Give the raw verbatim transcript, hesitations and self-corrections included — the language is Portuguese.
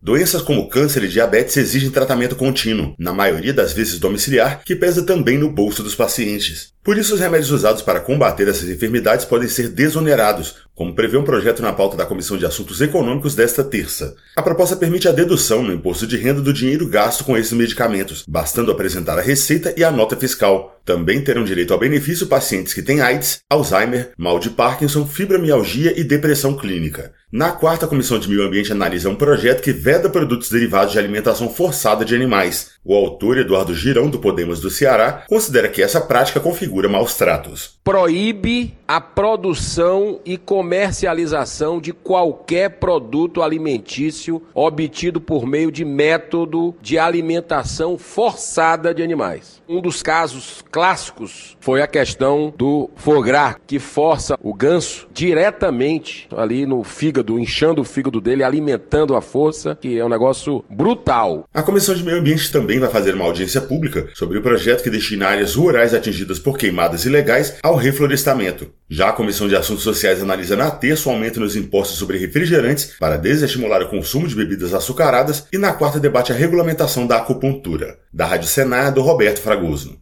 Doenças como câncer e diabetes exigem tratamento contínuo, na maioria das vezes domiciliar, que pesa também no bolso dos pacientes. Por isso, os remédios usados para combater essas enfermidades podem ser desonerados, como prevê um projeto na pauta da Comissão de Assuntos Econômicos desta terça. A proposta permite a dedução no imposto de renda do dinheiro gasto com esses medicamentos, bastando apresentar a receita e a nota fiscal. Também terão direito ao benefício pacientes que têm AIDS, Alzheimer, mal de Parkinson, fibromialgia e depressão clínica. Na quarta, a Comissão de Meio Ambiente analisa um projeto que veda produtos derivados de alimentação forçada de animais. O autor, Eduardo Girão, do Podemos do Ceará, considera que essa prática configura maus tratos. Proíbe a produção e comercialização de qualquer produto alimentício obtido por meio de método de alimentação forçada de animais. Um dos casos clássicos foi a questão do foie gras, que força o ganso diretamente ali no fígado, inchando o fígado dele, alimentando a força, que é um negócio brutal. A Comissão de Meio Ambiente também vai fazer uma audiência pública sobre o projeto que destina áreas rurais atingidas por queimadas ilegais ao reflorestamento. Já a Comissão de Assuntos Sociais analisa na terça o aumento nos impostos sobre refrigerantes para desestimular o consumo de bebidas açucaradas e na quarta debate a regulamentação da acupuntura. Da Rádio Senado, Roberto Fragoso.